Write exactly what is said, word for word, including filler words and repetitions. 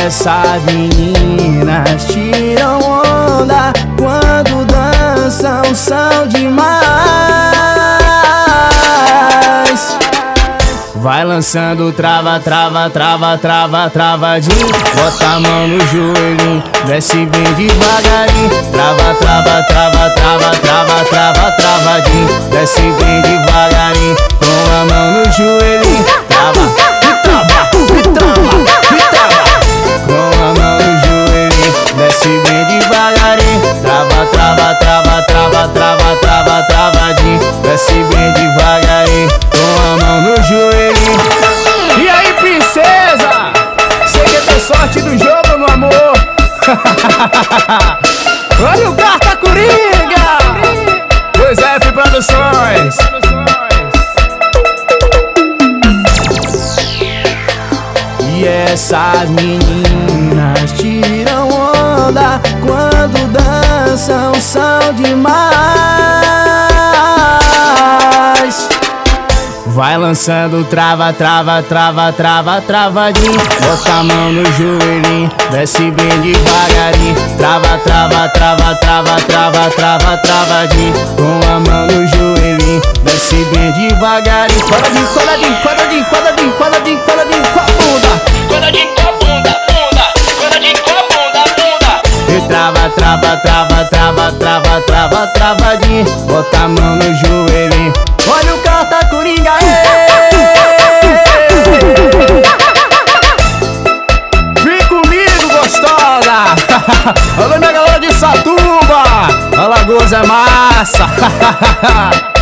essas meninas tiram onda quando dançam, são demais. Vai lançando trava, trava, trava, trava, travadinho. Bota a mão no joelhinho, desce bem devagarinho. Trava, trava, trava, trava, trava, trava, travadinho. Desce bem devagarinho, com a mão no joelhinho. Trava, me trava, me trava, me trava. Com a mão no joelhinho, desce bem devagarinho. Trava, trava, trava, trava, trava, trava, travadinho. Desce bem devagarinho, com a mão no joelhinho. E aí, princesa? Sei que tem sorte do jogo, meu amor. Olha o Carta Coringa! dois F Produções. E essas meninas tiram onda quando dançam, são demais. Vai lançando trava, trava, trava, trava, travadinho. Bota a mão no joelhinho, desce bem devagarinho. Trava, trava, trava, trava, trava, trava, travadinho. Com a mão no joelhinho, desce bem devagarinho. Quadradinho, quadradinho, quadradinho, quadradinho, quadradinho, quadradinho com a bunda. Quadradinho com a bunda, bunda. Quadradinho com a bunda, bunda. E trava, trava, trava, trava, trava, trava, travadinho. Bota a mão no joelhinho. Olha o Carta Coringa, ê! Vem comigo, gostosa! Alô, minha galera de Satuba! Alagoas é massa!